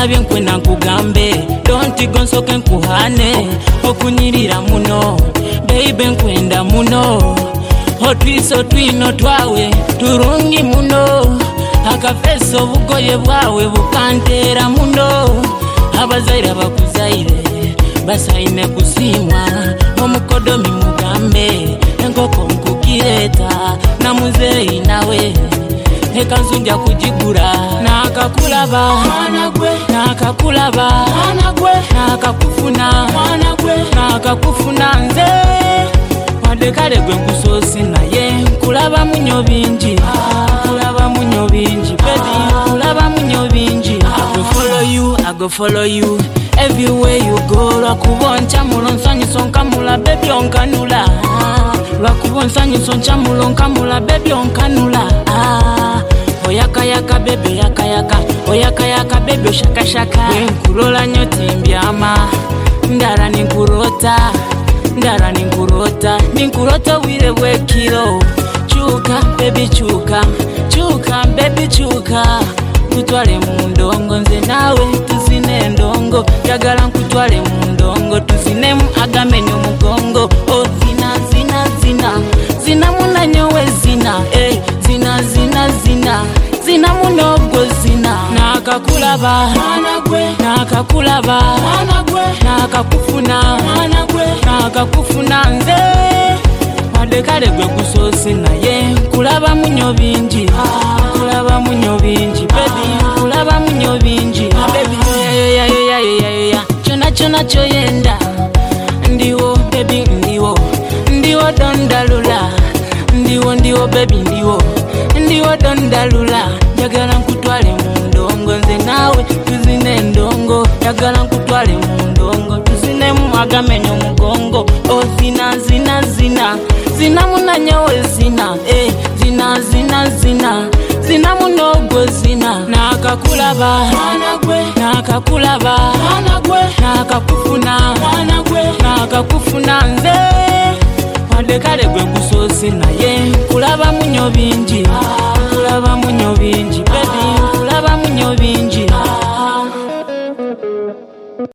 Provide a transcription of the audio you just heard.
Ndabye nkwena nkugambe don't go nsoke nkuhane okunyirira muno baby nkwenda muno otwiso twino twawe turungi muno akafeso obugoye bwawe bukantera muno abazaire bakuzaire basaine kusimwa omukodomi mugambe enkoko nkukireta na muzeyi nawe ekanzunja kujigura nakakulaba anagwe nakakulaba anagwe nakakufuna anagwe nakakufuna nze wadekale gwe kusosi naye kulaba munyo bingi kulaba munyo bingi baby kulaba munyo bingi I go follow you everywhere you go lwakuboncha mulonsonyi sonkamula baby onkanula lwakubonsonyi sonkamula onkamula baby onkanula oyaka yaka bebe yaka yaka oyaka yaka bebe shaka shaka nkurola nyoti mbyama ndara ninkurota wire wekiro chuka baby chuka baby chuka kutwale mu ndongo nze nawe tuzine ndongo yagala nkutwale mu ndongo tuzine mu agamenye omugongo o zina munanyowe zina zina munogo zina nakakulaba anagwe nakakufuna nakakufuna nze wadekale gwe kusosi naye kulaba munyo bingi baby kulaba munyo bingi baby chona choyenda ndiwo baby ndiwo dondalula ndiwo baby ndiwo dondalula yagala nkutwale mu ndongo nze nawe tuzine ndongo yagala nkutwale mu ndongo tuzine mu agamenyo mugongo o zina munanyowe zina zina munogo zina nakakulaba anagwe nakakufuna nze wadekale gwe kusosi naye